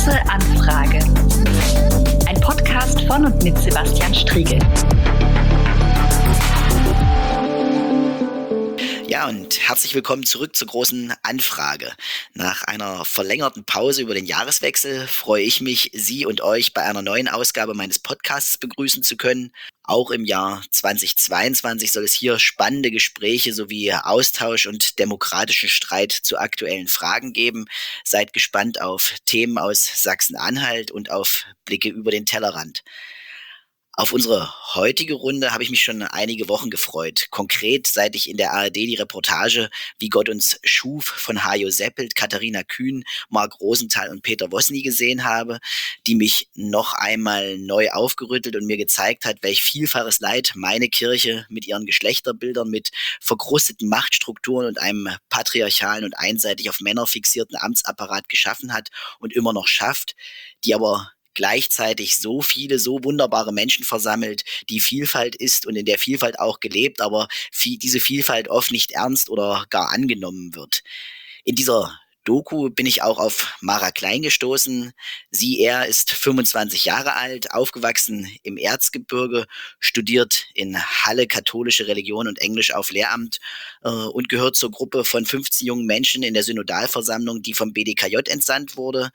Große Anfrage. Ein Podcast von und mit Sebastian Striegel. Ja, und herzlich willkommen zurück zur Großen Anfrage. Nach einer verlängerten Pause über den Jahreswechsel freue ich mich, Sie und euch bei einer neuen Ausgabe meines Podcasts begrüßen zu können. Auch im Jahr 2022 soll es hier spannende Gespräche sowie Austausch und demokratischen Streit zu aktuellen Fragen geben. Seid gespannt auf Themen aus Sachsen-Anhalt und auf Blicke über den Tellerrand. Auf unsere heutige Runde habe ich mich schon einige Wochen gefreut. Konkret, seit ich in der ARD die Reportage Wie Gott uns schuf von Hajo Seppelt, Katharina Kühn, Marc Rosenthal und Peter Wosny gesehen habe, die mich noch einmal neu aufgerüttelt und mir gezeigt hat, welch vielfaches Leid meine Kirche mit ihren Geschlechterbildern, mit verkrusteten Machtstrukturen und einem patriarchalen und einseitig auf Männer fixierten Amtsapparat geschaffen hat und immer noch schafft, die aber gleichzeitig so viele, so wunderbare Menschen versammelt, die Vielfalt ist und in der Vielfalt auch gelebt, aber diese Vielfalt oft nicht ernst oder gar angenommen wird. In dieser Doku bin ich auch auf Mara Klein gestoßen. Er ist 25 Jahre alt, aufgewachsen im Erzgebirge, studiert in Halle katholische Religion und Englisch auf Lehramt und gehört zur Gruppe von 15 jungen Menschen in der Synodalversammlung, die vom BDKJ entsandt wurde.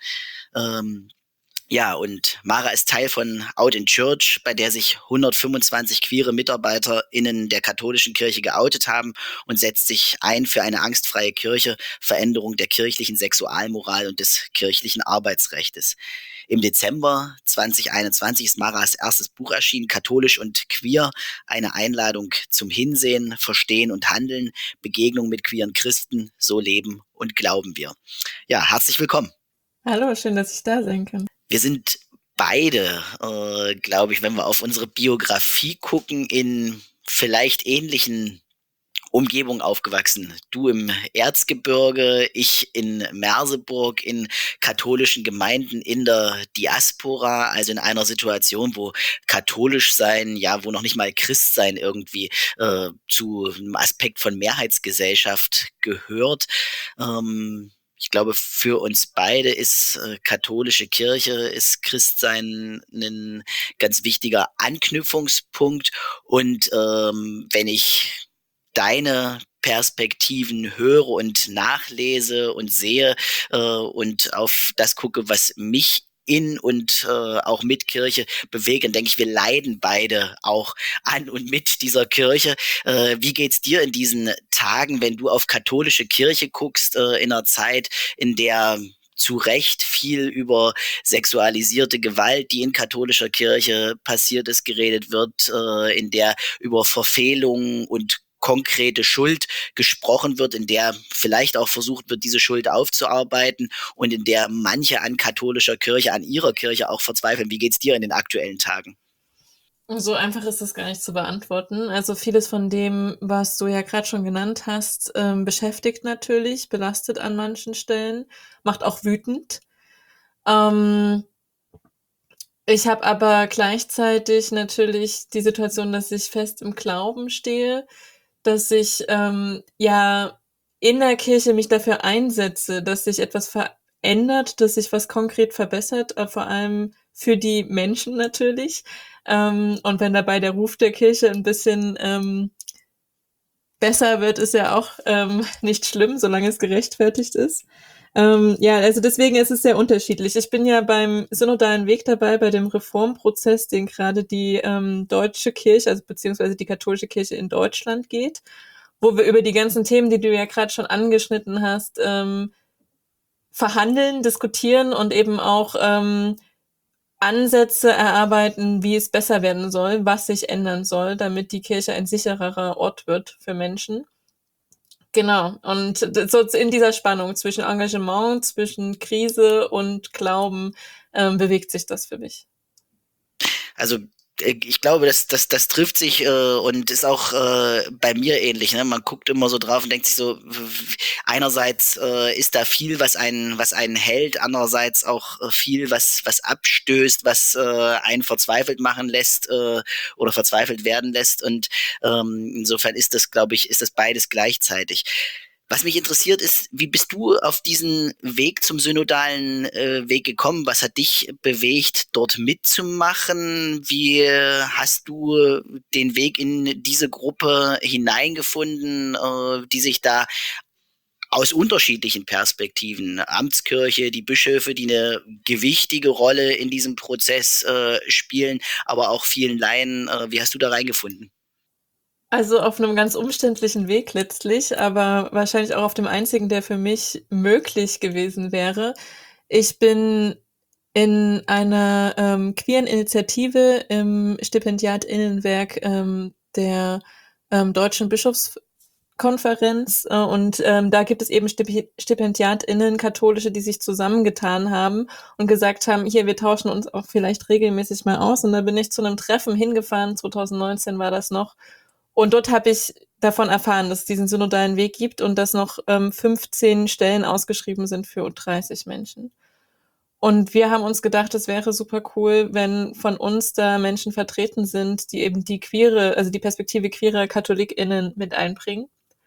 Ja, und Mara ist Teil von Out in Church, bei der sich 125 queere MitarbeiterInnen der katholischen Kirche geoutet haben und setzt sich ein für eine angstfreie Kirche, Veränderung der kirchlichen Sexualmoral und des kirchlichen Arbeitsrechtes. Im Dezember 2021 ist Maras erstes Buch erschienen, Katholisch und Queer, eine Einladung zum Hinsehen, Verstehen und Handeln, Begegnung mit queeren Christen, so leben und glauben wir. Ja, herzlich willkommen. Hallo, schön, dass ich da sein kann. Wir sind beide, glaube ich, wenn wir auf unsere Biografie gucken, in vielleicht ähnlichen Umgebungen aufgewachsen. Du im Erzgebirge, ich in Merseburg, in katholischen Gemeinden in der Diaspora, also in einer Situation, wo katholisch sein, ja, wo noch nicht mal Christ sein irgendwie zu einem Aspekt von Mehrheitsgesellschaft gehört. Ich glaube, für uns beide ist katholische Kirche, ist Christsein ein ganz wichtiger Anknüpfungspunkt. Und wenn ich deine Perspektiven höre und nachlese und sehe und auf das gucke, was mich in und auch mit Kirche bewegen, denke ich, wir leiden beide auch an und mit dieser Kirche. Wie geht's dir in diesen Tagen, wenn du auf katholische Kirche guckst, in einer Zeit, in der zu Recht viel über sexualisierte Gewalt, die in katholischer Kirche passiert ist, geredet wird, in der über Verfehlungen und konkrete Schuld gesprochen wird, in der vielleicht auch versucht wird, diese Schuld aufzuarbeiten und in der manche an katholischer Kirche, an ihrer Kirche auch verzweifeln. Wie geht's dir in den aktuellen Tagen? So einfach ist das gar nicht zu beantworten. Also vieles von dem, was du ja gerade schon genannt hast, beschäftigt natürlich, belastet an manchen Stellen, macht auch wütend. Ich habe aber gleichzeitig natürlich die Situation, dass ich fest im Glauben stehe, dass ich ja in der Kirche mich dafür einsetze, dass sich etwas verändert, dass sich was konkret verbessert, vor allem für die Menschen natürlich. Und wenn dabei der Ruf der Kirche ein bisschen besser wird, ist ja auch nicht schlimm, solange es gerechtfertigt ist. Ja, also deswegen ist es sehr unterschiedlich. Ich bin ja beim synodalen Weg dabei, bei dem Reformprozess, den gerade die deutsche Kirche, also beziehungsweise die katholische Kirche in Deutschland geht, wo wir über die ganzen Themen, die du ja gerade schon angeschnitten hast, verhandeln, diskutieren und eben auch Ansätze erarbeiten, wie es besser werden soll, was sich ändern soll, damit die Kirche ein sichererer Ort wird für Menschen. Genau, und so in dieser Spannung zwischen Engagement, zwischen Krise und Glauben bewegt sich das für mich. Also ich glaube, das trifft sich und ist auch bei mir ähnlich. Ne? Man guckt immer so drauf und denkt sich so, einerseits ist da viel, was einen hält, andererseits auch viel, was abstößt, was einen verzweifelt machen lässt oder verzweifelt werden lässt. Und insofern ist das, glaube ich, ist das beides gleichzeitig. Was mich interessiert ist, wie bist du auf diesen Weg zum synodalen Weg gekommen? Was hat dich bewegt, dort mitzumachen? Wie hast du den Weg in diese Gruppe hineingefunden, die sich da aus unterschiedlichen Perspektiven, Amtskirche, die Bischöfe, die eine gewichtige Rolle in diesem Prozess spielen, aber auch vielen Laien. Wie hast du da reingefunden? Also auf einem ganz umständlichen Weg letztlich, aber wahrscheinlich auch auf dem einzigen, der für mich möglich gewesen wäre. Ich bin in einer, queeren Initiative im Stipendiatinnenwerk, der, Deutschen Bischofskonferenz, und, da gibt es eben Stipendiatinnen, Katholische, die sich zusammengetan haben und gesagt haben: „Hier, wir tauschen uns auch vielleicht regelmäßig mal aus.“ Und da bin ich zu einem Treffen hingefahren, 2019 war das noch. Und dort habe ich davon erfahren, dass es diesen synodalen Weg gibt und dass noch 15 Stellen ausgeschrieben sind für 30 Menschen. Und wir haben uns gedacht, es wäre super cool, wenn von uns da Menschen vertreten sind, die eben also die Perspektive queerer KatholikInnen mit einbringen.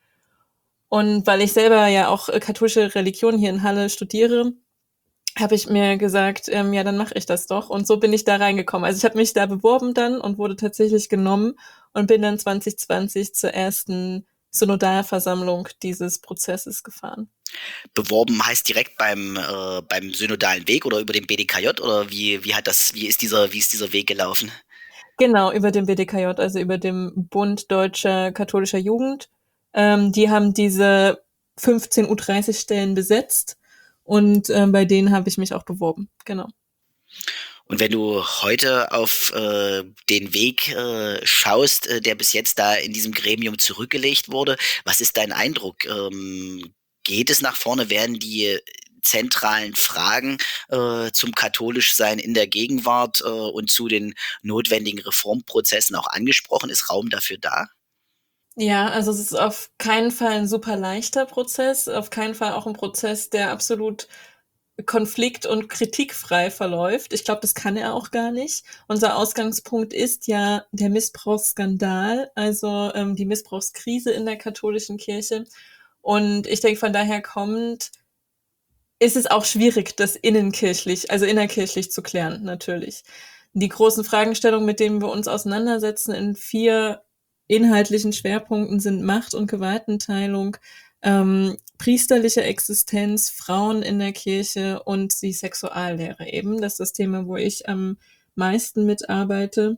Und weil ich selber ja auch katholische Religion hier in Halle studiere, habe ich mir gesagt, ja, dann mache ich das doch. Und so bin ich da reingekommen. Also ich habe mich da beworben dann und wurde tatsächlich genommen und bin dann 2020 zur ersten Synodalversammlung dieses Prozesses gefahren. Beworben heißt direkt beim synodalen Weg oder über den BDKJ oder wie ist dieser Weg gelaufen? Genau, über den BDKJ, also über dem Bund Deutscher Katholischer Jugend. Die haben diese 15 U30-Stellen besetzt und bei denen habe ich mich auch beworben. Genau. Und wenn du heute auf den Weg schaust, der bis jetzt da in diesem Gremium zurückgelegt wurde, was ist dein Eindruck? Geht es nach vorne? Werden die zentralen Fragen zum Katholischsein in der Gegenwart und zu den notwendigen Reformprozessen auch angesprochen? Ist Raum dafür da? Ja, also es ist auf keinen Fall ein super leichter Prozess, auf keinen Fall auch ein Prozess, der absolut konflikt- und kritikfrei verläuft. Ich glaube, das kann er auch gar nicht. Unser Ausgangspunkt ist ja der Missbrauchsskandal, also die Missbrauchskrise in der katholischen Kirche. Und ich denke, von daher kommt, ist es auch schwierig, das also innerkirchlich zu klären, natürlich. Die großen Fragestellungen, mit denen wir uns auseinandersetzen in 4 inhaltlichen Schwerpunkten sind Macht- und Gewaltenteilung, priesterliche Existenz, Frauen in der Kirche und die Sexuallehre eben. Das ist das Thema, wo ich am meisten mitarbeite.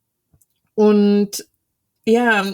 Und ja,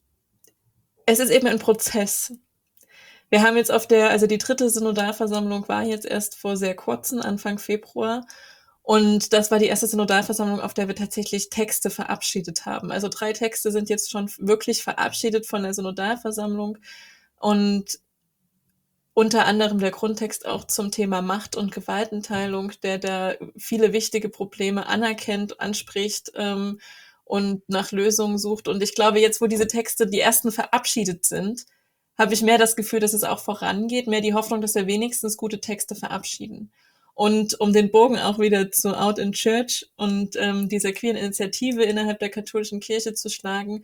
es ist eben ein Prozess. Wir haben jetzt also die 3. Synodalversammlung war jetzt erst vor sehr kurzem, Anfang Februar. Und das war die erste Synodalversammlung, auf der wir tatsächlich Texte verabschiedet haben. Also 3 Texte sind jetzt schon wirklich verabschiedet von der Synodalversammlung. Und unter anderem der Grundtext auch zum Thema Macht- und Gewaltenteilung, der da viele wichtige Probleme anerkennt, anspricht und nach Lösungen sucht. Und ich glaube, jetzt, wo diese Texte die ersten verabschiedet sind, habe ich mehr das Gefühl, dass es auch vorangeht, mehr die Hoffnung, dass wir wenigstens gute Texte verabschieden. Und um den Bogen auch wieder zu Out in Church und dieser queeren Initiative innerhalb der katholischen Kirche zu schlagen,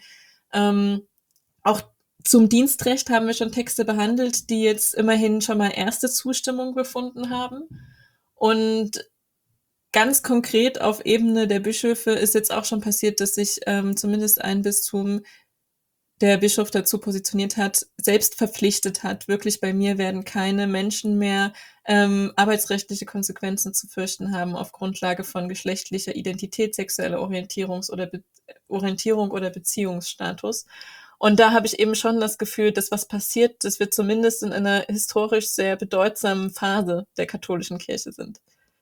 auch zum Dienstrecht haben wir schon Texte behandelt, die jetzt immerhin schon mal erste Zustimmung gefunden haben. Und ganz konkret auf Ebene der Bischöfe ist jetzt auch schon passiert, dass sich zumindest ein Bistum, der Bischof dazu positioniert hat, selbst verpflichtet hat. Wirklich, bei mir werden keine Menschen mehr arbeitsrechtliche Konsequenzen zu fürchten haben auf Grundlage von geschlechtlicher Identität, sexueller Orientierung oder Beziehungsstatus. Und da habe ich eben schon das Gefühl, dass was passiert, dass wir zumindest in einer historisch sehr bedeutsamen Phase der katholischen Kirche sind.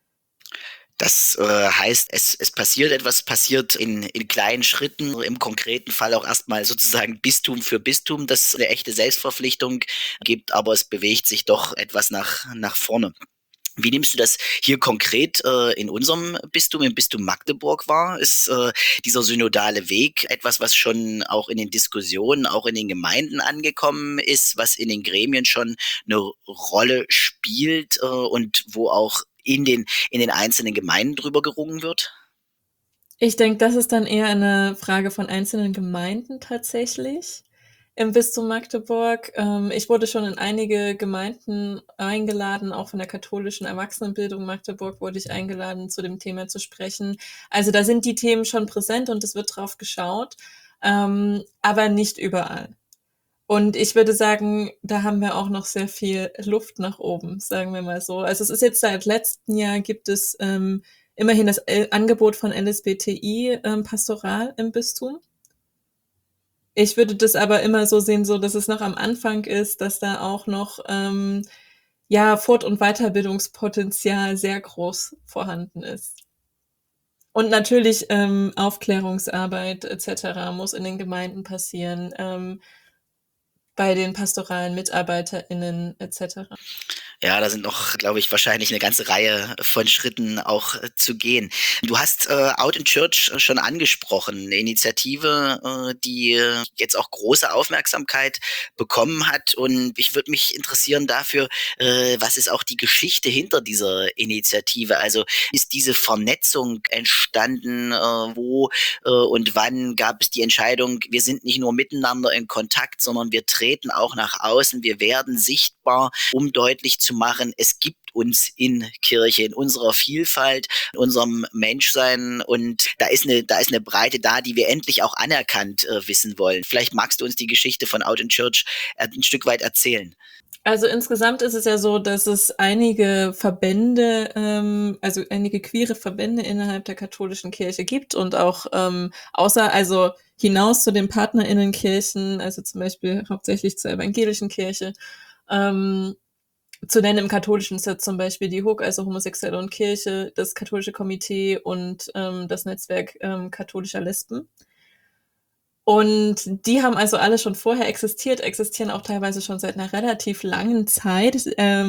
Das heißt, es passiert etwas, passiert in kleinen Schritten, im konkreten Fall auch erstmal sozusagen Bistum für Bistum, das eine echte Selbstverpflichtung gibt, aber es bewegt sich doch etwas nach vorne. Wie nimmst du das hier konkret in unserem Bistum, im Bistum Magdeburg wahr? Ist dieser synodale Weg etwas, was schon auch in den Diskussionen, auch in den Gemeinden angekommen ist, was in den Gremien schon eine Rolle spielt und wo auch in den einzelnen Gemeinden drüber gerungen wird? Ich denke, das ist dann eher eine Frage von einzelnen Gemeinden tatsächlich. im Bistum Magdeburg. Ich wurde schon in einige Gemeinden eingeladen, auch von der katholischen Erwachsenenbildung Magdeburg wurde ich eingeladen, zu dem Thema zu sprechen. Also da sind die Themen schon präsent und es wird drauf geschaut, aber nicht überall. Und ich würde sagen, da haben wir auch noch sehr viel Luft nach oben, sagen wir mal so. Also es ist jetzt seit letztem Jahr gibt es immerhin das Angebot von LSBTI Pastoral im Bistum. Ich würde das aber immer so sehen, so dass es noch am Anfang ist, dass da auch noch ja Fort- und Weiterbildungspotenzial sehr groß vorhanden ist. Und natürlich Aufklärungsarbeit etc. muss in den Gemeinden passieren, bei den pastoralen MitarbeiterInnen etc. Ja, da sind noch, glaube ich, wahrscheinlich eine ganze Reihe von Schritten auch zu gehen. Du hast Out in Church schon angesprochen, eine Initiative, die jetzt auch große Aufmerksamkeit bekommen hat. Und ich würde mich interessieren dafür, was ist auch die Geschichte hinter dieser Initiative? Also ist diese Vernetzung entstanden? Wo und wann gab es die Entscheidung, wir sind nicht nur miteinander in Kontakt, sondern wir treten auch nach außen, wir werden sichtbar, um deutlich zu machen, es gibt uns in Kirche, in unserer Vielfalt, in unserem Menschsein und da ist eine Breite da, die wir endlich auch anerkannt wissen wollen. Vielleicht magst du uns die Geschichte von Out in Church ein Stück weit erzählen. Also insgesamt ist es ja so, dass es einige Verbände, also einige queere Verbände innerhalb der katholischen Kirche gibt und auch also hinaus zu den PartnerInnenkirchen, also zum Beispiel hauptsächlich zur evangelischen Kirche, zu nennen im Katholischen ist ja zum Beispiel die HUK, also Homosexuelle und Kirche, das katholische Komitee und das Netzwerk katholischer Lesben. Und die haben also alle schon vorher existieren auch teilweise schon seit einer relativ langen Zeit.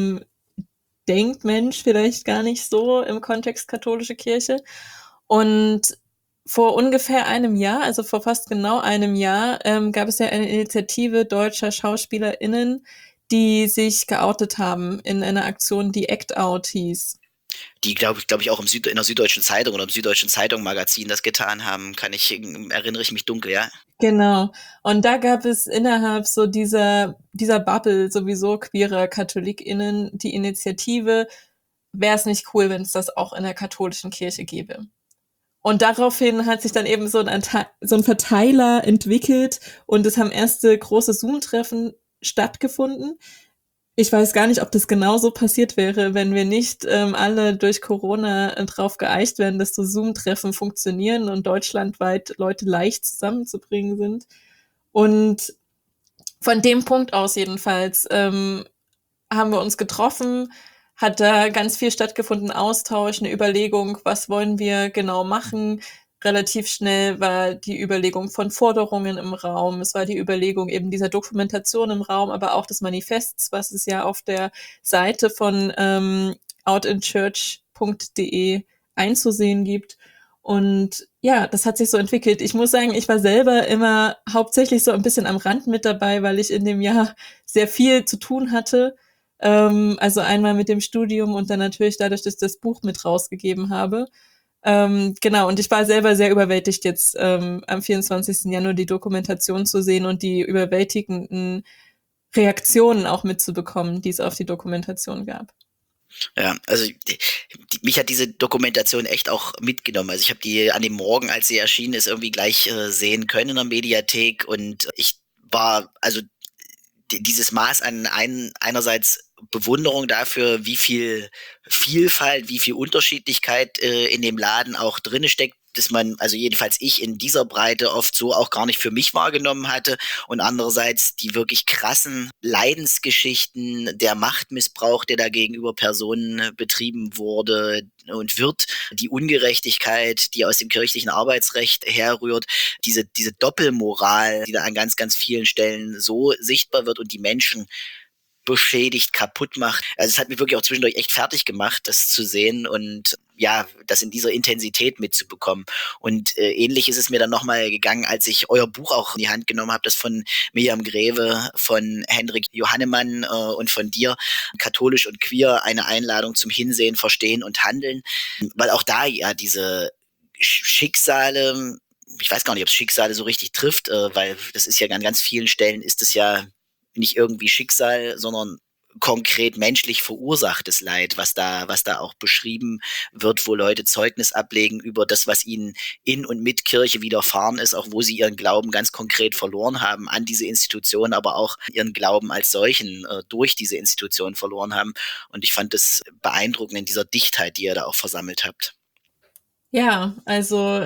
Denkt Mensch vielleicht gar nicht so im Kontext katholische Kirche. Und vor ungefähr einem Jahr, also vor fast genau einem Jahr, gab es ja eine Initiative deutscher SchauspielerInnen, die sich geoutet haben in einer Aktion, die Act Out hieß. Die, glaube ich, auch in der Süddeutschen Zeitung oder im Süddeutschen Zeitung Magazin das getan haben, erinnere ich mich dunkel, ja. Genau. Und da gab es innerhalb so dieser Bubble sowieso queerer KatholikInnen die Initiative, wäre es nicht cool, wenn es das auch in der katholischen Kirche gäbe. Und daraufhin hat sich dann eben so ein Verteiler entwickelt und es haben erste große Zoom-Treffen stattgefunden. Ich weiß gar nicht, ob das genauso passiert wäre, wenn wir nicht alle durch Corona drauf geeicht werden, dass so Zoom-Treffen funktionieren und deutschlandweit Leute leicht zusammenzubringen sind. Und von dem Punkt aus jedenfalls haben wir uns getroffen, hat da ganz viel stattgefunden, Austausch, eine Überlegung, was wollen wir genau machen. Relativ schnell war die Überlegung von Forderungen im Raum, es war die Überlegung eben dieser Dokumentation im Raum, aber auch des Manifests, was es ja auf der Seite von outinchurch.de einzusehen gibt. Und ja, das hat sich so entwickelt. Ich muss sagen, ich war selber immer hauptsächlich so ein bisschen am Rand mit dabei, weil ich in dem Jahr sehr viel zu tun hatte. Also einmal mit dem Studium und dann natürlich dadurch, dass ich das Buch mit rausgegeben habe. Genau, und ich war selber sehr überwältigt, jetzt am 24. Januar die Dokumentation zu sehen und die überwältigenden Reaktionen auch mitzubekommen, die es auf die Dokumentation gab. Ja, also mich hat diese Dokumentation echt auch mitgenommen. Also ich habe die an dem Morgen, als sie erschienen ist, irgendwie gleich sehen können in der Mediathek und ich war, also dieses Maß an einerseits Bewunderung dafür, wie viel Vielfalt, wie viel Unterschiedlichkeit in dem Laden auch drinne steckt, dass man, also jedenfalls ich in dieser Breite oft so auch gar nicht für mich wahrgenommen hatte und andererseits die wirklich krassen Leidensgeschichten, der Machtmissbrauch, der da gegenüber Personen betrieben wurde und wird, die Ungerechtigkeit, die aus dem kirchlichen Arbeitsrecht herrührt, diese Doppelmoral, die da an ganz, ganz vielen Stellen so sichtbar wird und die Menschen beschädigt, kaputt macht. Also es hat mich wirklich auch zwischendurch echt fertig gemacht, das zu sehen und ja, das in dieser Intensität mitzubekommen. Und ähnlich ist es mir dann nochmal gegangen, als ich euer Buch auch in die Hand genommen habe, das von Miriam Greve, von Hendrik Johannemann und von dir, Katholisch und Queer, eine Einladung zum Hinsehen, Verstehen und Handeln. Weil auch da ja diese Schicksale ich weiß gar nicht, ob es Schicksale so richtig trifft, weil das ist ja an ganz vielen Stellen ist es ja nicht irgendwie Schicksal, sondern konkret menschlich verursachtes Leid, was da auch beschrieben wird, wo Leute Zeugnis ablegen über das, was ihnen in und mit Kirche widerfahren ist, auch wo sie ihren Glauben ganz konkret verloren haben an diese Institution, aber auch ihren Glauben als solchen durch diese Institution verloren haben. Und ich fand das beeindruckend in dieser Dichtheit, die ihr da auch versammelt habt. Ja, also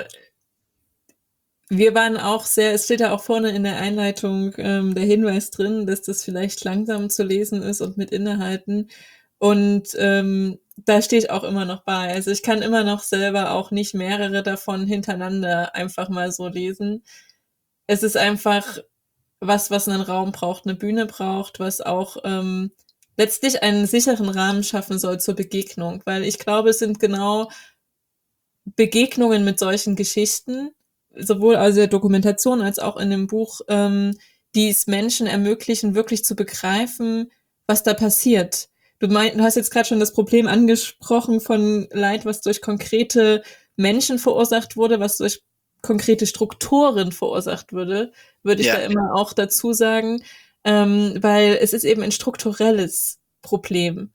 wir waren auch sehr, es steht ja auch vorne in der Einleitung der Hinweis drin, dass das vielleicht langsam zu lesen ist und mit Innehalten. Und da stehe ich auch immer noch bei. Also ich kann immer noch selber auch nicht mehrere davon hintereinander einfach mal so lesen. Es ist einfach was einen Raum braucht, eine Bühne braucht, was auch letztlich einen sicheren Rahmen schaffen soll zur Begegnung. Weil ich glaube, es sind genau Begegnungen mit solchen Geschichten, sowohl aus der Dokumentation als auch in dem Buch, die es Menschen ermöglichen, wirklich zu begreifen, was da passiert. Du hast jetzt gerade schon das Problem angesprochen von Leid, was durch konkrete Menschen verursacht wurde, was durch konkrete Strukturen verursacht würde ich da Ja, immer auch dazu sagen, weil es ist eben ein strukturelles Problem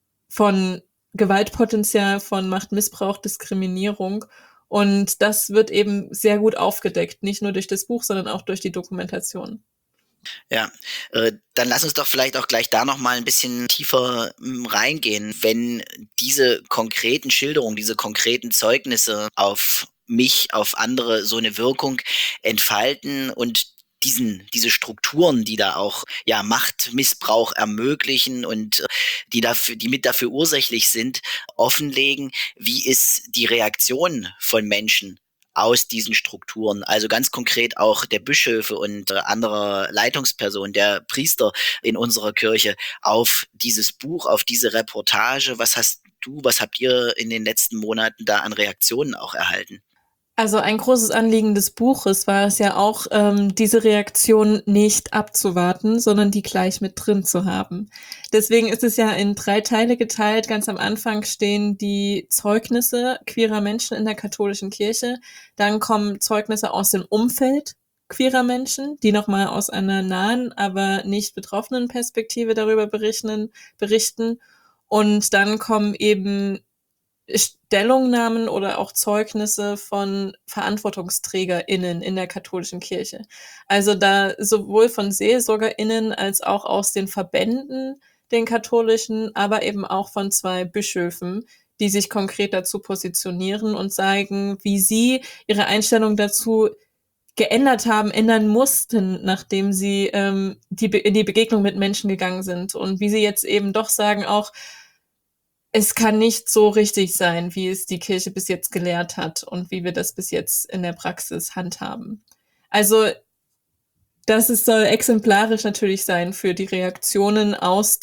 von Gewaltpotenzial, von Machtmissbrauch, Diskriminierung. Und das wird eben sehr gut aufgedeckt, nicht nur durch das Buch, sondern auch durch die Dokumentation. ja. Dann lass uns doch vielleicht auch gleich da noch mal ein bisschen tiefer reingehen, wenn diese konkreten Schilderungen, diese konkreten Zeugnisse auf mich, auf andere so eine Wirkung entfalten und diese Strukturen, die da auch ja Machtmissbrauch ermöglichen und die mit dafür ursächlich sind, offenlegen, wie ist die Reaktion von Menschen aus diesen Strukturen, also ganz konkret auch der Bischöfe und anderer Leitungspersonen, der Priester in unserer Kirche auf dieses Buch, auf diese Reportage. Was habt ihr in den letzten Monaten da an Reaktionen auch erhalten? Also ein großes Anliegen des Buches war es ja auch, diese Reaktion nicht abzuwarten, sondern die gleich mit drin zu haben. Deswegen ist es ja in 3 Teile geteilt. Ganz am Anfang stehen die Zeugnisse queerer Menschen in der katholischen Kirche. Dann kommen Zeugnisse aus dem Umfeld queerer Menschen, die nochmal aus einer nahen, aber nicht betroffenen Perspektive darüber berichten. Und dann kommen eben Stellungnahmen oder auch Zeugnisse von VerantwortungsträgerInnen in der katholischen Kirche. Also da sowohl von SeelsorgerInnen als auch aus den Verbänden, den katholischen, aber eben auch von 2 Bischöfen, die sich konkret dazu positionieren und zeigen, wie sie ihre Einstellung dazu geändert haben, ändern mussten, nachdem sie in die Begegnung mit Menschen gegangen sind und wie sie jetzt eben doch sagen auch, es kann nicht so richtig sein, wie es die Kirche bis jetzt gelehrt hat und wie wir das bis jetzt in der Praxis handhaben. Also soll exemplarisch natürlich sein für die Reaktionen aus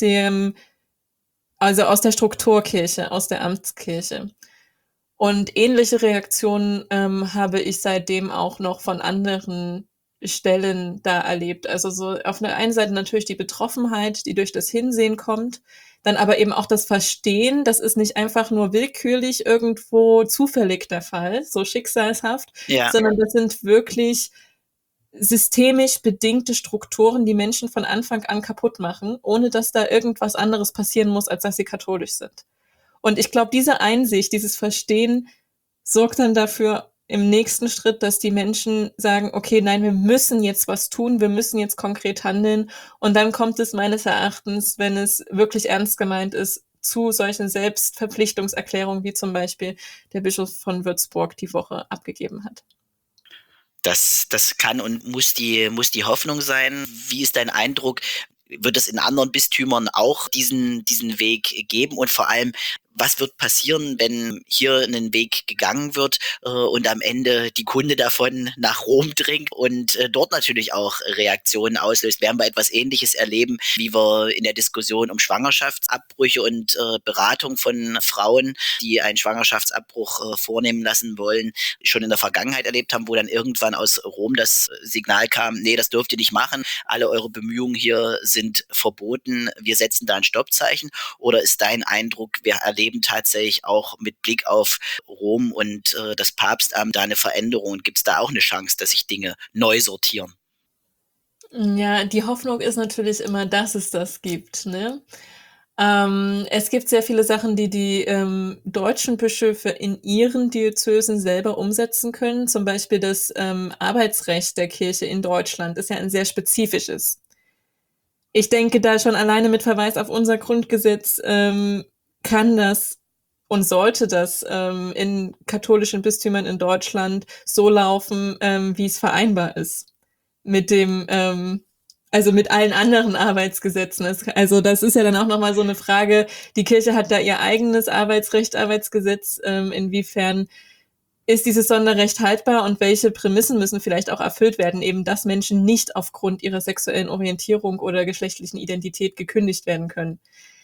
aus der Strukturkirche, aus der Amtskirche. Und ähnliche Reaktionen habe ich seitdem auch noch von anderen Stellen da erlebt. Also so auf der einen Seite natürlich die Betroffenheit, die durch das Hinsehen kommt, dann aber eben auch das Verstehen, das ist nicht einfach nur willkürlich irgendwo zufällig der Fall, so schicksalshaft, Ja, sondern das sind wirklich systemisch bedingte Strukturen, die Menschen von Anfang an kaputt machen, ohne dass da irgendwas anderes passieren muss, als dass sie katholisch sind. Und ich glaube, diese Einsicht, dieses Verstehen sorgt dann dafür im nächsten Schritt, dass die Menschen sagen, okay, nein, wir müssen jetzt was tun, wir müssen jetzt konkret handeln. Und dann kommt es meines Erachtens, wenn es wirklich ernst gemeint ist, zu solchen Selbstverpflichtungserklärungen, wie zum Beispiel der Bischof von Würzburg die Woche abgegeben hat. das kann und muss die Hoffnung sein. Wie ist dein Eindruck? Wird es in anderen Bistümern auch diesen Weg geben? Und vor allem, was wird passieren, wenn hier einen Weg gegangen wird und am Ende die Kunde davon nach Rom dringt und dort natürlich auch Reaktionen auslöst? Werden wir etwas Ähnliches erleben, wie wir in der Diskussion um Schwangerschaftsabbrüche und Beratung von Frauen, die einen Schwangerschaftsabbruch vornehmen lassen wollen, schon in der Vergangenheit erlebt haben, wo dann irgendwann aus Rom das Signal kam, nee, das dürft ihr nicht machen, alle eure Bemühungen hier sind verboten, wir setzen da ein Stoppzeichen? Oder ist dein Eindruck, wir erleben erleben tatsächlich auch mit Blick auf Rom und das Papstamt da eine Veränderung? Gibt es da auch eine Chance, dass sich Dinge neu sortieren? Ja, die Hoffnung ist natürlich immer, dass es das gibt, ne? Es gibt sehr viele Sachen, die deutschen Bischöfe in ihren Diözesen selber umsetzen können. Zum Beispiel das Arbeitsrecht der Kirche in Deutschland ist ja ein sehr spezifisches. Ich denke da schon alleine mit Verweis auf unser Grundgesetz kann das und sollte das in katholischen Bistümern in Deutschland so laufen, wie es vereinbar ist mit also mit allen anderen Arbeitsgesetzen. Also das ist ja dann auch nochmal so eine Frage, die Kirche hat da ihr eigenes Arbeitsrecht, Arbeitsgesetz, inwiefern ist dieses Sonderrecht haltbar und welche Prämissen müssen vielleicht auch erfüllt werden, eben dass Menschen nicht aufgrund ihrer sexuellen Orientierung oder geschlechtlichen Identität gekündigt werden können.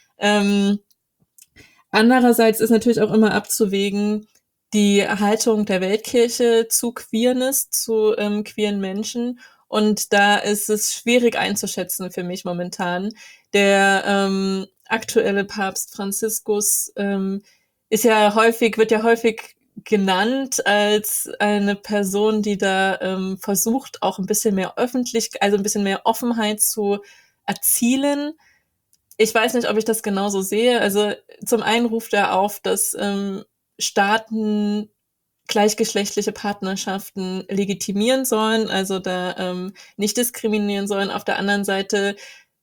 Andererseits ist natürlich auch immer abzuwägen, die Haltung der Weltkirche zu Queerness, zu queeren Menschen. Und da ist es schwierig einzuschätzen für mich momentan. Der aktuelle Papst Franziskus wird ja häufig genannt als eine Person, die da versucht, auch ein bisschen mehr also ein bisschen mehr Offenheit zu erzielen. Ich weiß nicht, ob ich das genauso sehe. Also zum einen ruft er auf, dass Staaten gleichgeschlechtliche Partnerschaften legitimieren sollen, also da nicht diskriminieren sollen. Auf der anderen Seite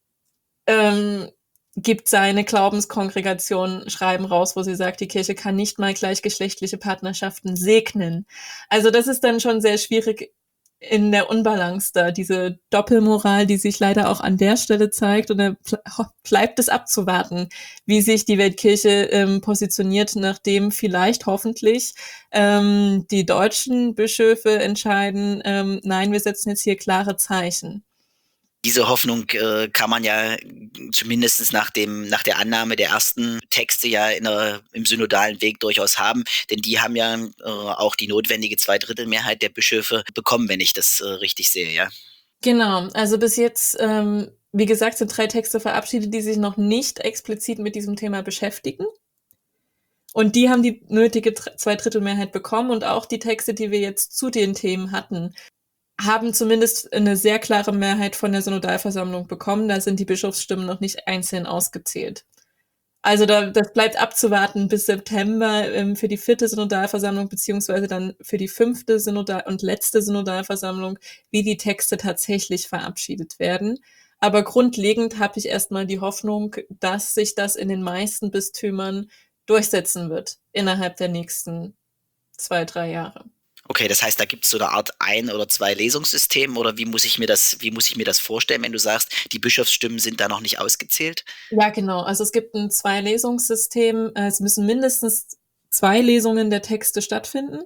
gibt seine Glaubenskongregation Schreiben raus, wo sie sagt, die Kirche kann nicht mal gleichgeschlechtliche Partnerschaften segnen. Also das ist dann schon sehr schwierig in der Unbalance da, diese Doppelmoral, die sich leider auch an der Stelle zeigt. Und da bleibt es abzuwarten, wie sich die Weltkirche positioniert, nachdem vielleicht hoffentlich die deutschen Bischöfe entscheiden, nein, wir setzen jetzt hier klare Zeichen. Diese Hoffnung kann man ja zumindest nach der Annahme der ersten Texte ja im synodalen Weg durchaus haben, denn die haben ja auch die notwendige Zweidrittelmehrheit der Bischöfe bekommen, wenn ich das richtig sehe, ja. Genau, also bis jetzt, wie gesagt, sind 3 Texte verabschiedet, die sich noch nicht explizit mit diesem Thema beschäftigen. Und die haben die nötige Zweidrittelmehrheit bekommen und auch die Texte, die wir jetzt zu den Themen hatten, haben zumindest eine sehr klare Mehrheit von der Synodalversammlung bekommen. Da sind die Bischofsstimmen noch nicht einzeln ausgezählt. Also das bleibt abzuwarten bis September für die 4. Synodalversammlung beziehungsweise dann für die 5. und letzte Synodalversammlung, wie die Texte tatsächlich verabschiedet werden. Aber grundlegend habe ich erstmal die Hoffnung, dass sich das in den meisten Bistümern durchsetzen wird innerhalb der nächsten 2-3 Jahre. Okay, das heißt, da gibt es so eine Art 1 oder 2 Lesungssystem oder wie muss ich mir das vorstellen, wenn du sagst, die Bischofsstimmen sind da noch nicht ausgezählt? Ja, genau. Also es gibt ein 2-Lesungssystem. Es müssen mindestens 2 Lesungen der Texte stattfinden.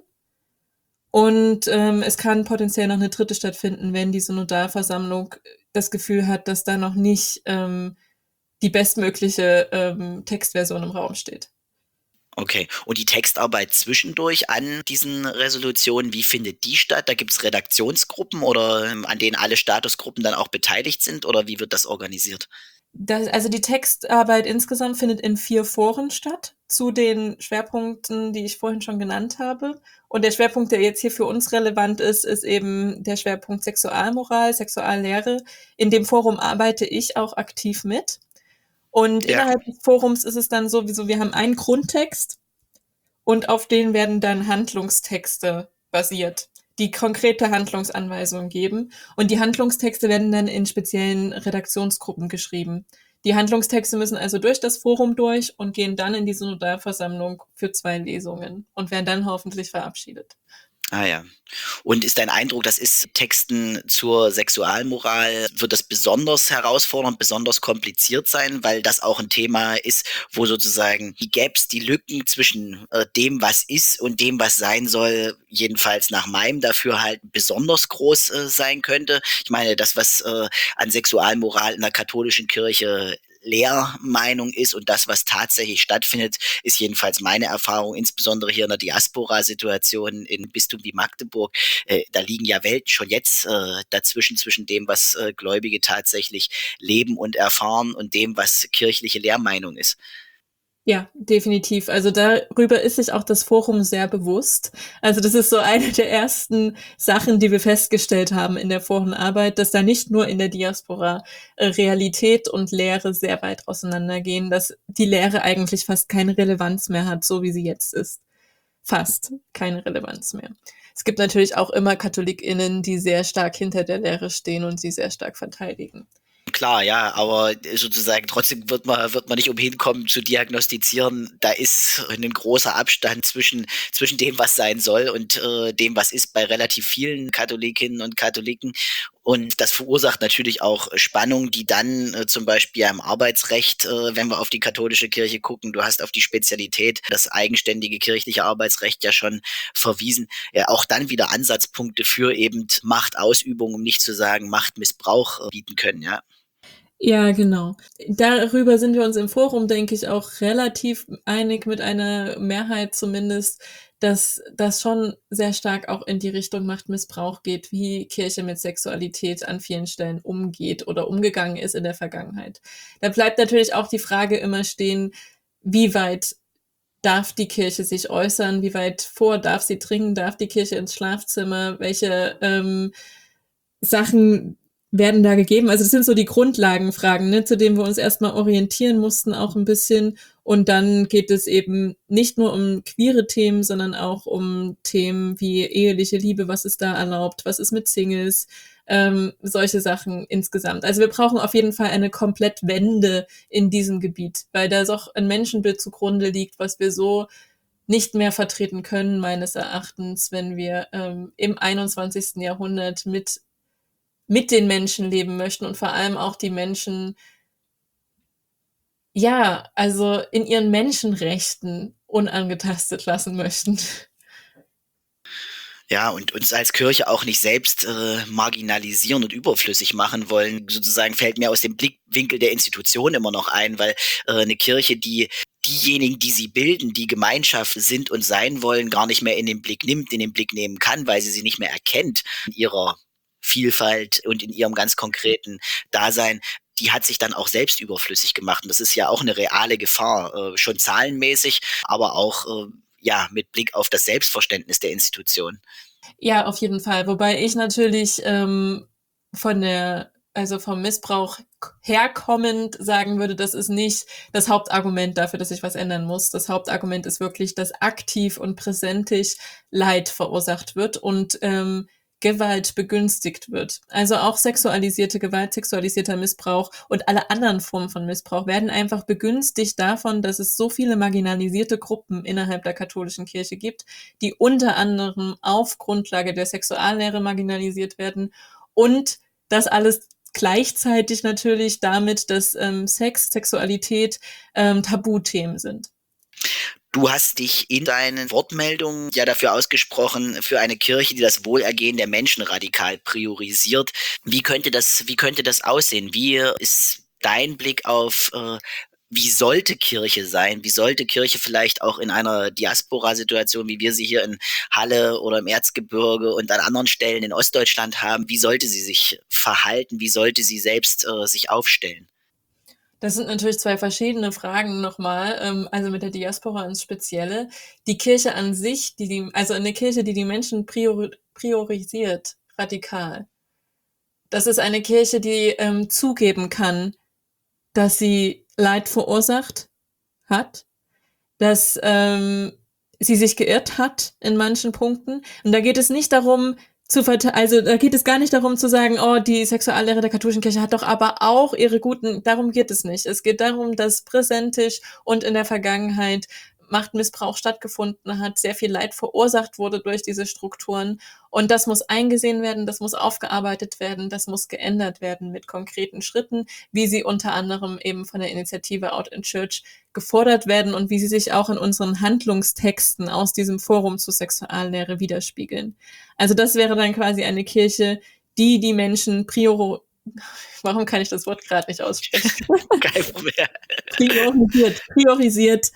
Und es kann potenziell noch eine dritte stattfinden, wenn die Synodalversammlung das Gefühl hat, dass da noch nicht die bestmögliche Textversion im Raum steht. Okay, und die Textarbeit zwischendurch an diesen Resolutionen, wie findet die statt? Da gibt es Redaktionsgruppen oder an denen alle Statusgruppen dann auch beteiligt sind oder wie wird das organisiert? Also die Textarbeit insgesamt findet in 4 Foren statt, zu den Schwerpunkten, die ich vorhin schon genannt habe. Und der Schwerpunkt, der jetzt hier für uns relevant ist eben der Schwerpunkt Sexualmoral, Sexuallehre. In dem Forum arbeite ich auch aktiv mit. Und Ja. innerhalb des Forums ist es dann sowieso, wir haben einen Grundtext und auf den werden dann Handlungstexte basiert, die konkrete Handlungsanweisungen geben. Und die Handlungstexte werden dann in speziellen Redaktionsgruppen geschrieben. Die Handlungstexte müssen also durch das Forum durch und gehen dann in die Synodalversammlung für 2 Lesungen und werden dann hoffentlich verabschiedet. Ah ja. Und ist dein Eindruck, das ist Texten zur Sexualmoral, wird das besonders herausfordernd, besonders kompliziert sein, weil das auch ein Thema ist, wo sozusagen die Gaps, die Lücken zwischen dem, was ist und dem, was sein soll, jedenfalls nach meinem Dafürhalten besonders groß sein könnte. Ich meine, das, was an Sexualmoral in der katholischen Kirche Lehrmeinung ist und das, was tatsächlich stattfindet, ist jedenfalls meine Erfahrung, insbesondere hier in der Diaspora-Situation in Bistum wie Magdeburg. Da liegen ja Welten schon jetzt dazwischen, zwischen dem, was Gläubige tatsächlich leben und erfahren und dem, was kirchliche Lehrmeinung ist. Ja, definitiv. Also darüber ist sich auch das Forum sehr bewusst. Also das ist so eine der ersten Sachen, die wir festgestellt haben in der Forenarbeit, dass da nicht nur in der Diaspora Realität und Lehre sehr weit auseinandergehen, dass die Lehre eigentlich fast keine Relevanz mehr hat, so wie sie jetzt ist. Fast keine Relevanz mehr. Es gibt natürlich auch immer KatholikInnen, die sehr stark hinter der Lehre stehen und sie sehr stark verteidigen. Klar, ja, aber sozusagen trotzdem wird man nicht umhin kommen zu diagnostizieren, da ist ein großer Abstand zwischen dem, was sein soll und dem, was ist bei relativ vielen Katholikinnen und Katholiken. Und das verursacht natürlich auch Spannungen, die dann zum Beispiel im Arbeitsrecht, wenn wir auf die katholische Kirche gucken, du hast auf die Spezialität, das eigenständige kirchliche Arbeitsrecht ja schon verwiesen, ja, auch dann wieder Ansatzpunkte für eben Machtausübung, um nicht zu sagen Machtmissbrauch bieten können, ja. Ja, genau. Darüber sind wir uns im Forum, denke ich, auch relativ einig, mit einer Mehrheit zumindest, dass das schon sehr stark auch in die Richtung Machtmissbrauch geht, wie Kirche mit Sexualität an vielen Stellen umgeht oder umgegangen ist in der Vergangenheit. Da bleibt natürlich auch die Frage immer stehen, wie weit darf die Kirche sich äußern, wie weit vor darf sie dringen, darf die Kirche ins Schlafzimmer, welche Sachen werden da gegeben? Also das sind so die Grundlagenfragen, ne, zu denen wir uns erstmal orientieren mussten, auch ein bisschen. Und dann geht es eben nicht nur um queere Themen, sondern auch um Themen wie eheliche Liebe, was ist da erlaubt, was ist mit Singles, solche Sachen insgesamt. Also wir brauchen auf jeden Fall eine Komplettwende in diesem Gebiet, weil da doch ein Menschenbild zugrunde liegt, was wir so nicht mehr vertreten können, meines Erachtens, wenn wir im 21. Jahrhundert mit den Menschen leben möchten und vor allem auch die Menschen, ja, also in ihren Menschenrechten unangetastet lassen möchten. Ja, und uns als Kirche auch nicht selbst marginalisieren und überflüssig machen wollen. Sozusagen fällt mir aus dem Blickwinkel der Institution immer noch ein, weil eine Kirche, die diejenigen, die sie bilden, die Gemeinschaft sind und sein wollen, gar nicht mehr in den Blick nimmt, in den Blick nehmen kann, weil sie nicht mehr erkennt in ihrer Vielfalt und in ihrem ganz konkreten Dasein, die hat sich dann auch selbst überflüssig gemacht. Und das ist ja auch eine reale Gefahr, schon zahlenmäßig, aber auch ja, mit Blick auf das Selbstverständnis der Institution. Ja, auf jeden Fall. Wobei ich natürlich vom Missbrauch herkommend sagen würde, das ist nicht das Hauptargument dafür, dass sich was ändern muss. Das Hauptargument ist wirklich, dass aktiv und präsentlich Leid verursacht wird und Gewalt begünstigt wird. Also auch sexualisierte Gewalt, sexualisierter Missbrauch und alle anderen Formen von Missbrauch werden einfach begünstigt davon, dass es so viele marginalisierte Gruppen innerhalb der katholischen Kirche gibt, die unter anderem auf Grundlage der Sexuallehre marginalisiert werden und das alles gleichzeitig natürlich damit, dass Sex, Sexualität Tabuthemen sind. Du hast dich in deinen Wortmeldungen ja dafür ausgesprochen, für eine Kirche, die das Wohlergehen der Menschen radikal priorisiert. Wie könnte das aussehen? Wie ist dein Blick auf, wie sollte Kirche sein? Wie sollte Kirche vielleicht auch in einer Diaspora-Situation, wie wir sie hier in Halle oder im Erzgebirge und an anderen Stellen in Ostdeutschland haben, wie sollte sie sich verhalten? Wie sollte sie selbst sich aufstellen? Das sind natürlich zwei verschiedene Fragen nochmal, also mit der Diaspora ins Spezielle. Die Kirche an sich, also eine Kirche, die Menschen priorisiert, radikal. Das ist eine Kirche, die zugeben kann, dass sie Leid verursacht hat, dass sie sich geirrt hat in manchen Punkten. Und da geht es nicht darum, da geht es gar nicht darum zu sagen, oh, die Sexuallehre der katholischen Kirche hat doch aber auch ihre darum geht es nicht. Es geht darum, dass präsentisch und in der Vergangenheit Machtmissbrauch stattgefunden hat, sehr viel Leid verursacht wurde durch diese Strukturen. Und das muss eingesehen werden, das muss aufgearbeitet werden, das muss geändert werden mit konkreten Schritten, wie sie unter anderem eben von der Initiative Out in Church gefordert werden und wie sie sich auch in unseren Handlungstexten aus diesem Forum zur Sexuallehre widerspiegeln. Also das wäre dann quasi eine Kirche, die Menschen warum kann ich das Wort gerade nicht aussprechen? Kein Problem. Priorisiert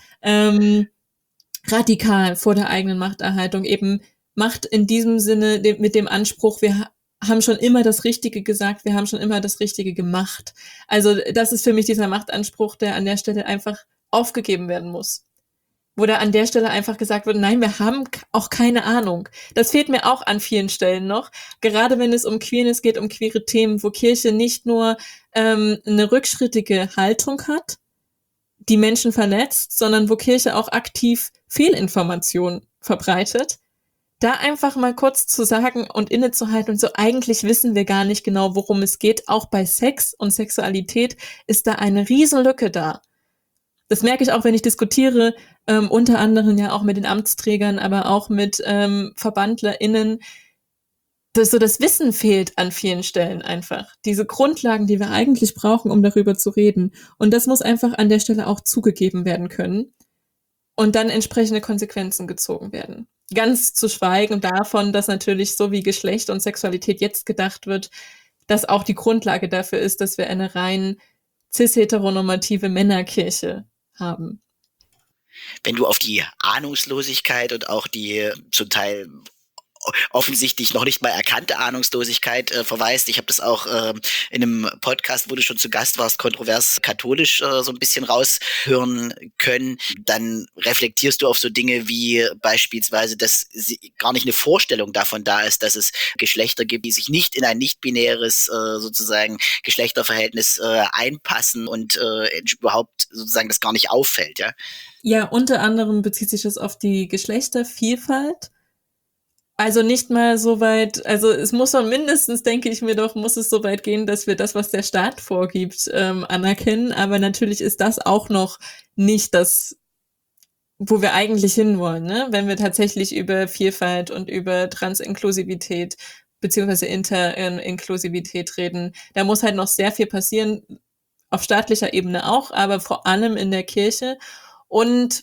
radikal vor der eigenen Machterhaltung, eben Macht in diesem Sinne mit dem Anspruch, wir haben schon immer das Richtige gesagt, wir haben schon immer das Richtige gemacht. Also das ist für mich dieser Machtanspruch, der an der Stelle einfach aufgegeben werden muss. Wo da an der Stelle einfach gesagt wird, nein, wir haben auch keine Ahnung. Das fehlt mir auch an vielen Stellen noch. Gerade wenn es um Queerness geht, um queere Themen, wo Kirche nicht nur eine rückschrittige Haltung hat, die Menschen verletzt, sondern wo Kirche auch aktiv Fehlinformationen verbreitet. Da einfach mal kurz zu sagen und innezuhalten und so, eigentlich wissen wir gar nicht genau, worum es geht. Auch bei Sex und Sexualität ist da eine Riesenlücke da. Das merke ich auch, wenn ich diskutiere, unter anderem ja auch mit den Amtsträgern, aber auch mit VerbandlerInnen, dass so das Wissen fehlt an vielen Stellen einfach. Diese Grundlagen, die wir eigentlich brauchen, um darüber zu reden. Und das muss einfach an der Stelle auch zugegeben werden können und dann entsprechende Konsequenzen gezogen werden. Ganz zu schweigen davon, dass natürlich so wie Geschlecht und Sexualität jetzt gedacht wird, dass auch die Grundlage dafür ist, dass wir eine rein cis-heteronormative Männerkirche haben. Wenn du auf die Ahnungslosigkeit und auch die zum Teil offensichtlich noch nicht mal erkannte Ahnungslosigkeit verweist. Ich habe das auch in einem Podcast, wo du schon zu Gast warst, kontrovers katholisch so ein bisschen raushören können. Dann reflektierst du auf so Dinge wie beispielsweise, dass gar nicht eine Vorstellung davon da ist, dass es Geschlechter gibt, die sich nicht in ein nicht-binäres sozusagen Geschlechterverhältnis einpassen und überhaupt sozusagen das gar nicht auffällt, ja? Ja, unter anderem bezieht sich das auf die Geschlechtervielfalt. Also nicht mal so weit, also es muss schon mindestens, denke ich mir doch, muss es so weit gehen, dass wir das, was der Staat vorgibt, anerkennen. Aber natürlich ist das auch noch nicht das, wo wir eigentlich hinwollen, ne? Wenn wir tatsächlich über Vielfalt und über Transinklusivität beziehungsweise Interinklusivität reden. Da muss halt noch sehr viel passieren, auf staatlicher Ebene auch, aber vor allem in der Kirche. Und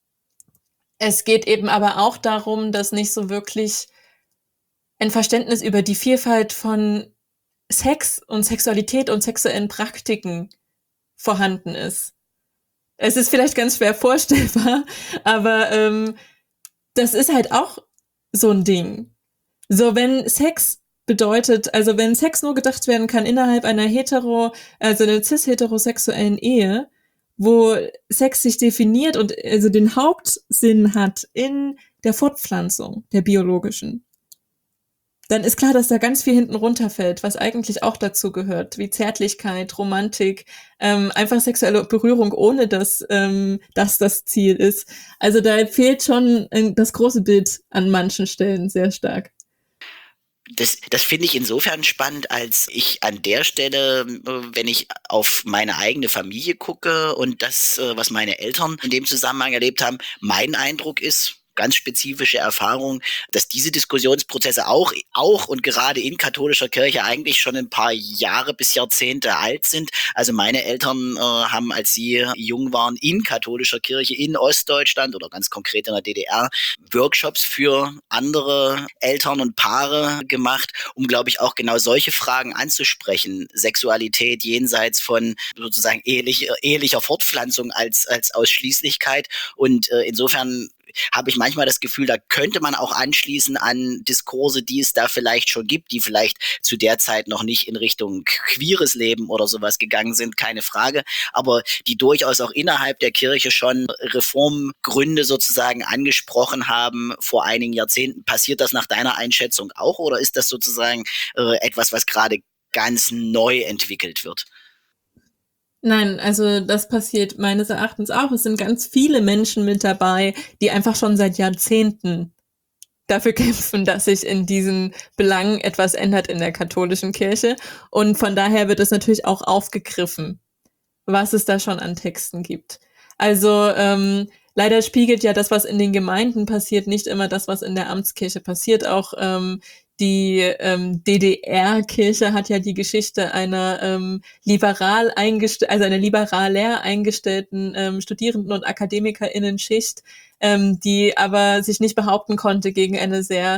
es geht eben aber auch darum, dass nicht so wirklich ein Verständnis über die Vielfalt von Sex und Sexualität und sexuellen Praktiken vorhanden ist. Es ist vielleicht ganz schwer vorstellbar, aber das ist halt auch so ein Ding. So, wenn Sex bedeutet, also wenn Sex nur gedacht werden kann innerhalb einer also einer cis-heterosexuellen Ehe, wo Sex sich definiert und also den Hauptsinn hat in der Fortpflanzung, der biologischen, dann ist klar, dass da ganz viel hinten runterfällt, was eigentlich auch dazu gehört, wie Zärtlichkeit, Romantik, einfach sexuelle Berührung, ohne dass das Ziel ist. Also da fehlt schon das große Bild an manchen Stellen sehr stark. Das finde ich insofern spannend, als ich an der Stelle, wenn ich auf meine eigene Familie gucke und das, was meine Eltern in dem Zusammenhang erlebt haben, mein Eindruck ist, ganz spezifische Erfahrung, dass diese Diskussionsprozesse auch und gerade in katholischer Kirche eigentlich schon ein paar Jahre bis Jahrzehnte alt sind. Also meine Eltern haben, als sie jung waren, in katholischer Kirche in Ostdeutschland oder ganz konkret in der DDR Workshops für andere Eltern und Paare gemacht, um, glaube ich, auch genau solche Fragen anzusprechen. Sexualität jenseits von sozusagen ehelicher Fortpflanzung als Ausschließlichkeit. Und insofern habe ich manchmal das Gefühl, da könnte man auch anschließen an Diskurse, die es da vielleicht schon gibt, die vielleicht zu der Zeit noch nicht in Richtung queeres Leben oder sowas gegangen sind, keine Frage, aber die durchaus auch innerhalb der Kirche schon Reformgründe sozusagen angesprochen haben vor einigen Jahrzehnten. Passiert das nach deiner Einschätzung auch oder ist das sozusagen etwas, was gerade ganz neu entwickelt wird? Nein, also das passiert meines Erachtens auch. Es sind ganz viele Menschen mit dabei, die einfach schon seit Jahrzehnten dafür kämpfen, dass sich in diesen Belangen etwas ändert in der katholischen Kirche. Und von daher wird es natürlich auch aufgegriffen, was es da schon an Texten gibt. Also leider spiegelt ja das, was in den Gemeinden passiert, nicht immer das, was in der Amtskirche passiert. Auch die DDR-Kirche hat ja die Geschichte einer liberaler eingestellten Studierenden- und AkademikerInnen-Schicht, die aber sich nicht behaupten konnte gegen eine sehr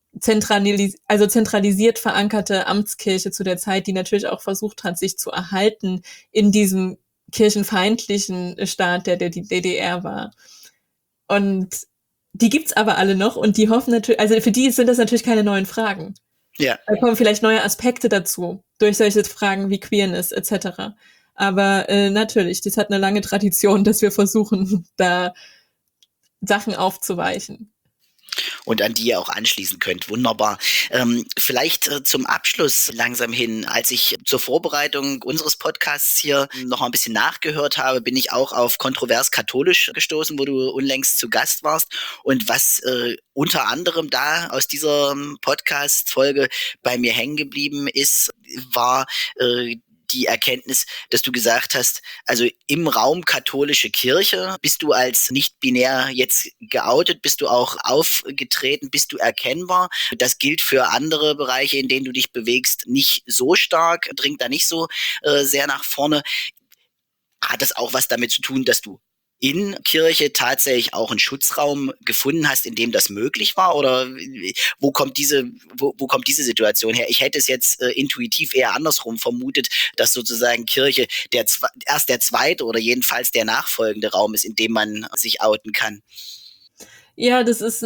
zentralisiert verankerte Amtskirche zu der Zeit, die natürlich auch versucht hat, sich zu erhalten in diesem kirchenfeindlichen Staat, der die DDR war. Und die gibt's aber alle noch und die hoffen natürlich, also für die sind das natürlich keine neuen Fragen. Ja. Da kommen vielleicht neue Aspekte dazu, durch solche Fragen wie Queerness etc. Aber natürlich, das hat eine lange Tradition, dass wir versuchen, da Sachen aufzuweichen. Und an die ihr auch anschließen könnt. Wunderbar. Vielleicht zum Abschluss langsam hin, als ich zur Vorbereitung unseres Podcasts hier noch ein bisschen nachgehört habe, bin ich auch auf Kontrovers Katholisch gestoßen, wo du unlängst zu Gast warst. Und was unter anderem da aus dieser Podcast-Folge bei mir hängen geblieben ist, war die Erkenntnis, dass du gesagt hast, also im Raum katholische Kirche bist du als nicht-binär jetzt geoutet, bist du auch aufgetreten, bist du erkennbar. Das gilt für andere Bereiche, in denen du dich bewegst, nicht so stark, dringt da nicht so sehr nach vorne. Hat das auch was damit zu tun, dass du in Kirche tatsächlich auch einen Schutzraum gefunden hast, in dem das möglich war? Oder wo kommt diese Situation her? Ich hätte es jetzt intuitiv eher andersrum vermutet, dass sozusagen Kirche erst der zweite oder jedenfalls der nachfolgende Raum ist, in dem man sich outen kann. Ja, das ist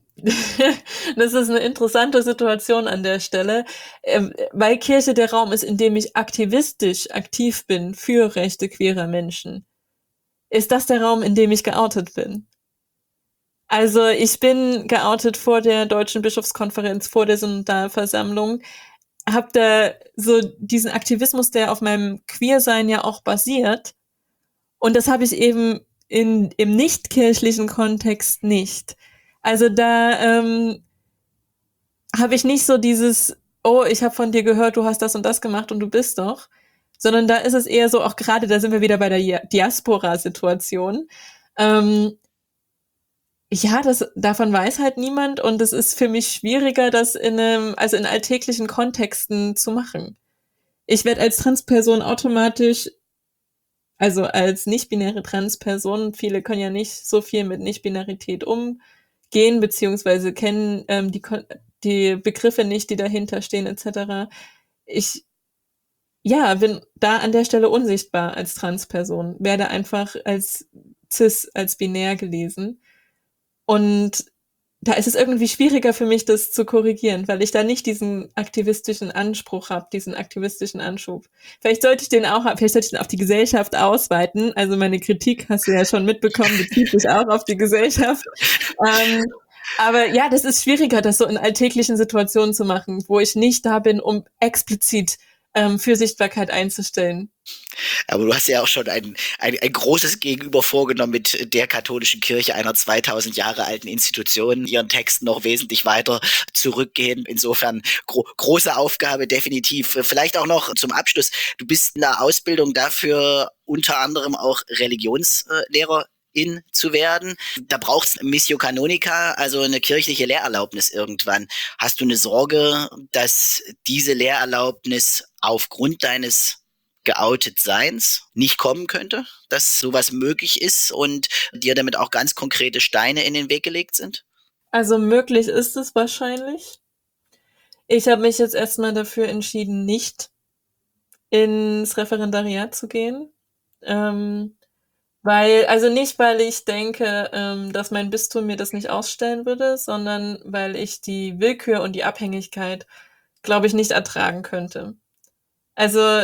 eine interessante Situation an der Stelle, weil Kirche der Raum ist, in dem ich aktivistisch aktiv bin für Rechte queerer Menschen. Ist das der Raum, in dem ich geoutet bin? Also ich bin geoutet vor der Deutschen Bischofskonferenz, vor der Synodalversammlung, habe da so diesen Aktivismus, der auf meinem Queersein ja auch basiert. Und das habe ich eben im nicht-kirchlichen Kontext nicht. Also da habe ich nicht so dieses, oh, ich habe von dir gehört, du hast das und das gemacht und du bist doch, sondern da ist es eher so, auch gerade da sind wir wieder bei der Diaspora-Situation. Ja, davon weiß halt niemand und es ist für mich schwieriger, das in alltäglichen Kontexten zu machen. Ich werde als Transperson automatisch, also als nicht-binäre Transperson, viele können ja nicht so viel mit Nicht-Binarität umgehen, beziehungsweise kennen die Begriffe nicht, die dahinter stehen, etc. Ich bin da an der Stelle unsichtbar als Transperson, werde einfach als cis, als binär gelesen. Und da ist es irgendwie schwieriger für mich, das zu korrigieren, weil ich da nicht diesen aktivistischen Anspruch habe, diesen aktivistischen Anschub. Vielleicht sollte ich den auf die Gesellschaft ausweiten. Also meine Kritik, hast du ja schon mitbekommen, bezieht sich auch auf die Gesellschaft. Aber ja, das ist schwieriger, das so in alltäglichen Situationen zu machen, wo ich nicht da bin, um explizit für Sichtbarkeit einzustellen. Aber du hast ja auch schon ein großes Gegenüber vorgenommen mit der katholischen Kirche, einer 2000 Jahre alten Institution, ihren Texten noch wesentlich weiter zurückgehen. Insofern große Aufgabe, definitiv. Vielleicht auch noch zum Abschluss. Du bist in der Ausbildung dafür unter anderem auch Religionslehrer zu werden. Da braucht es Missio Canonica, also eine kirchliche Lehrerlaubnis irgendwann. Hast du eine Sorge, dass diese Lehrerlaubnis aufgrund deines geoutet Seins nicht kommen könnte, dass sowas möglich ist und dir damit auch ganz konkrete Steine in den Weg gelegt sind? Also möglich ist es wahrscheinlich. Ich habe mich jetzt erstmal dafür entschieden, nicht ins Referendariat zu gehen. Nicht, weil ich denke, dass mein Bistum mir das nicht ausstellen würde, sondern weil ich die Willkür und die Abhängigkeit, glaube ich, nicht ertragen könnte. Also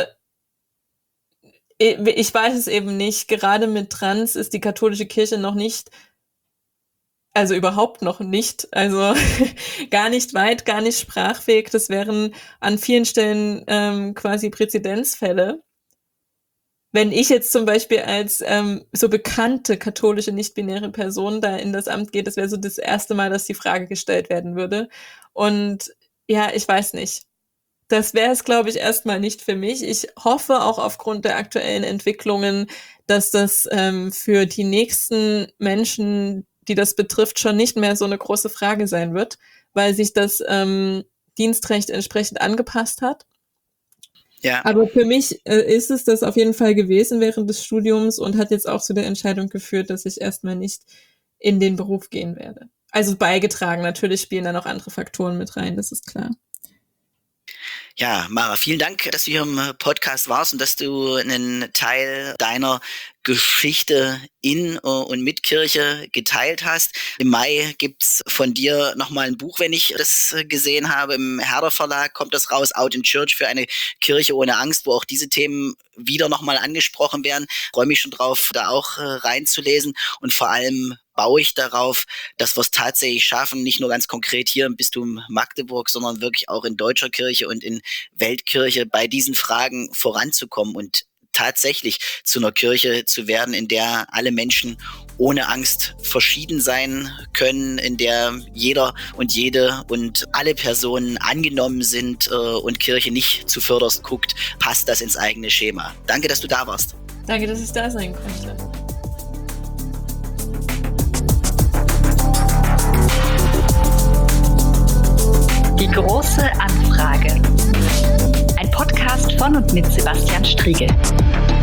ich weiß es eben nicht. Gerade mit Trans ist die katholische Kirche noch nicht, also überhaupt noch nicht, also gar nicht weit, gar nicht sprachfähig. Das wären an vielen Stellen quasi Präzedenzfälle. Wenn ich jetzt zum Beispiel als so bekannte katholische nicht-binäre Person da in das Amt gehe, das wäre so das erste Mal, dass die Frage gestellt werden würde. Und ja, ich weiß nicht. Das wäre es, glaube ich, erstmal nicht für mich. Ich hoffe auch aufgrund der aktuellen Entwicklungen, dass das für die nächsten Menschen, die das betrifft, schon nicht mehr so eine große Frage sein wird, weil sich das Dienstrecht entsprechend angepasst hat. Ja. Aber für mich ist es das auf jeden Fall gewesen während des Studiums und hat jetzt auch zu der Entscheidung geführt, dass ich erstmal nicht in den Beruf gehen werde. Also beigetragen, natürlich spielen da noch andere Faktoren mit rein, das ist klar. Ja, Mara, vielen Dank, dass du hier im Podcast warst und dass du einen Teil deiner Geschichte in und mit Kirche geteilt hast. Im Mai gibt's von dir nochmal ein Buch, wenn ich das gesehen habe. Im Herder Verlag kommt das raus, Out in Church für eine Kirche ohne Angst, wo auch diese Themen wieder nochmal angesprochen werden. Freue mich schon drauf, da auch reinzulesen und vor allem baue ich darauf, dass wir es tatsächlich schaffen, nicht nur ganz konkret hier im Bistum Magdeburg, sondern wirklich auch in deutscher Kirche und in Weltkirche bei diesen Fragen voranzukommen und tatsächlich zu einer Kirche zu werden, in der alle Menschen ohne Angst verschieden sein können, in der jeder und jede und alle Personen angenommen sind und Kirche nicht zuvörderst guckt, passt das ins eigene Schema. Danke, dass du da warst. Danke, dass ich da sein konnte. Die große Anfrage. Ein Podcast von und mit Sebastian Striegel.